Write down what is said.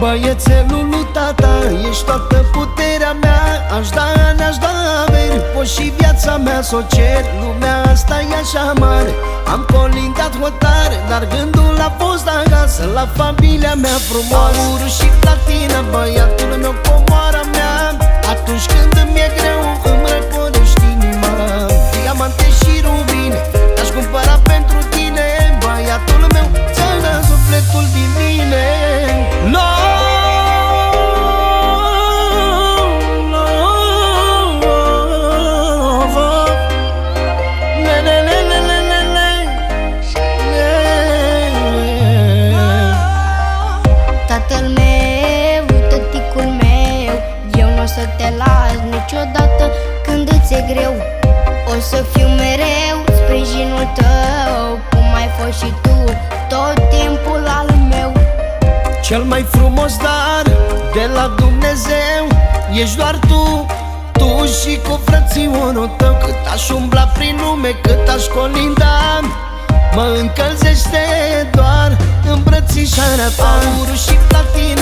Băiețelul lui tata, ești toată puterea mea. Aș da ani, aș da averi, pot și viața mea s-o cer. Lumea asta e așa mare, am colindat hotare, dar gândul a fost acasă, la familia mea frumoasă. Aurul și platina, băiatul meu, comoara mea. Atunci când îmi e greu, îmi răcorești inima. Diamante și rubine, te-aș cumpăra pentru tine. Băiatul meu, ți-ai dat sufletul din mine. Tatăl meu, tăticul meu, eu n-o să te las niciodată când îți e greu. O să fiu mereu sprijinul tău, cum ai fost și tu, tot timpul al meu. Cel mai frumos dar de la Dumnezeu ești doar tu, tu și cu frățiorul tău. Cât aș umbla prin lume, cât aș colinda, mă încălzește doar îmbrățișarea ta. Aurul și platina,